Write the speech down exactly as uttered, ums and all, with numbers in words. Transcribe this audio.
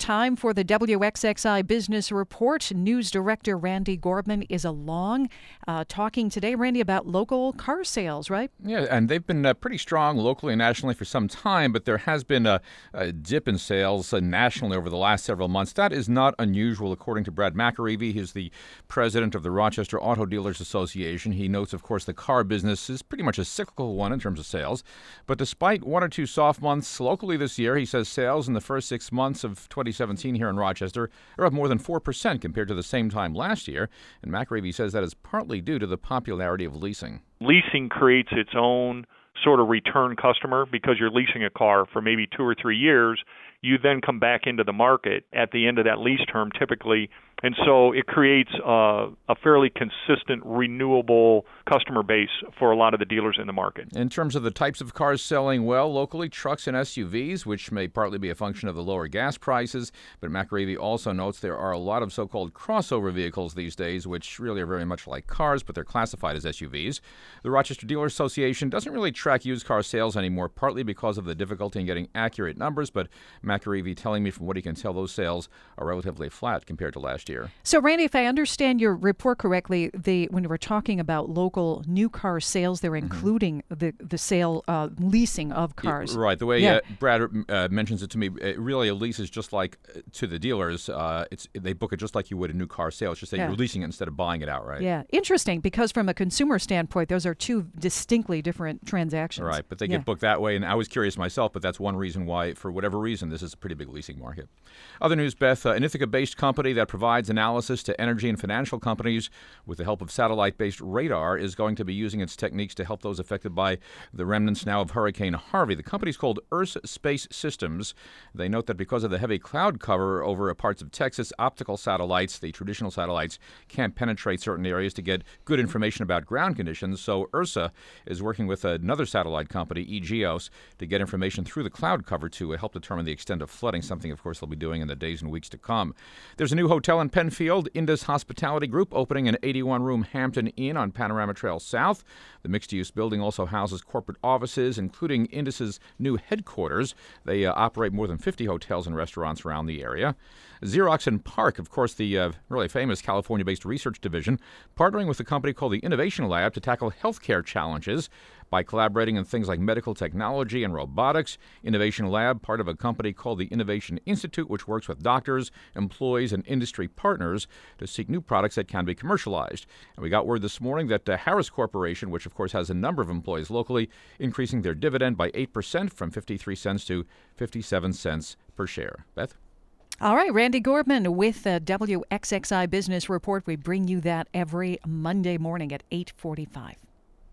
Time for the W X X I Business Report. News Director Randy Gorbman is along, uh, talking today, Randy, about local car sales, right? Yeah, and they've been uh, pretty strong locally and nationally for some time, but there has been a, a dip in sales uh, nationally over the last several months. That is not unusual, according to Brad McAreevy. He's the president of the Rochester Auto Dealers Association. He notes, of course, the car business is pretty much a cyclical one in terms of sales. But despite one or two soft months locally this year, he says sales in the first six months of twenty seventeen here in Rochester are up more than four percent compared to the same time last year. And McAreevy says that is partly due to the popularity of leasing. Leasing creates its own sort of return customer because you're leasing a car for maybe two or three years. You then come back into the market at the end of that lease term typically. And so it creates uh, a fairly consistent, renewable customer base for a lot of the dealers in the market. In terms of the types of cars selling well locally, trucks and S U Vs, which may partly be a function of the lower gas prices. But McAreevy also notes there are a lot of so-called crossover vehicles these days, which really are very much like cars, but they're classified as S U Vs. The Rochester Dealer Association doesn't really track used car sales anymore, partly because of the difficulty in getting accurate numbers. But McAreevy telling me from what he can tell, those sales are relatively flat compared to last year. So, Randy, if I understand your report correctly, the when we're talking about local new car sales, they're including mm-hmm. the the sale, uh, leasing of cars. Yeah, right. The way yeah. uh, Brad uh, mentions it to me, it really a lease is just like uh, to the dealers. Uh, it's they book it just like you would a new car sale. It's just that yeah. you're leasing it instead of buying it outright. Yeah, interesting, because from a consumer standpoint, those are two distinctly different transactions. Right, but they yeah. get booked that way, and I was curious myself, but that's one reason why, for whatever reason, this is a pretty big leasing market. Other news, Beth, uh, an Ithaca-based company that provides analysis to energy and financial companies with the help of satellite-based radar is going to be using its techniques to help those affected by the remnants now of Hurricane Harvey. The company's called Ursa Space Systems. They note that because of the heavy cloud cover over parts of Texas, optical satellites, the traditional satellites, can't penetrate certain areas to get good information about ground conditions. So Ursa is working with another satellite company, eGeos, to get information through the cloud cover to help determine the extent of flooding, something, of course, they'll be doing in the days and weeks to come. There's a new hotel in Penfield, Indus Hospitality Group, opening an eighty-one room Hampton Inn on Panorama Trail South. The mixed-use building also houses corporate offices, including Indus's new headquarters. They uh, operate more than fifty hotels and restaurants around the area. Xerox and Park, of course, the uh, really famous California-based research division, partnering with a company called the Innovation Lab to tackle healthcare challenges by collaborating in things like medical technology and robotics. Innovation Lab, part of a company called the Innovation Institute, which works with doctors, employees, and industry partners to seek new products that can be commercialized. And we got word this morning that uh, Harris Corporation, which of course has a number of employees locally, increasing their dividend by eight percent from fifty-three cents to fifty-seven cents per share. Beth? All right, Randy Gorbman with the W X X I Business Report. We bring you that every Monday morning at eight forty-five.